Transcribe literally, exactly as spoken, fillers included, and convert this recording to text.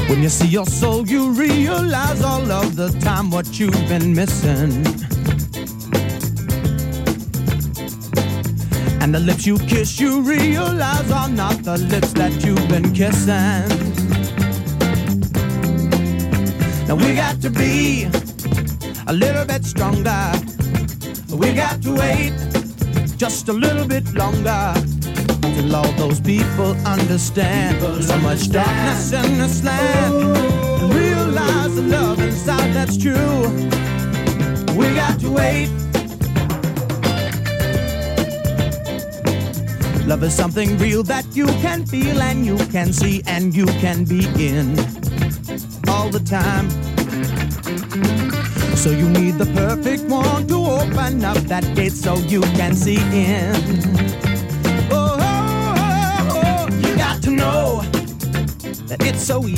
When you see your soul, you realize all of the time what you've been missing. And the lips you kiss, you realize are not the lips that you've been kissing. Now we got to be a little bit stronger. We got to wait just a little bit longer till all those people understand. People so much understand. Darkness in this land, and realize the love inside that's true. We got to wait. Love is something real that you can feel and you can see and you can be in all the time. So you need the perfect one to open up that gate so you can see in. Oh, oh, oh, oh. You got to know that it's so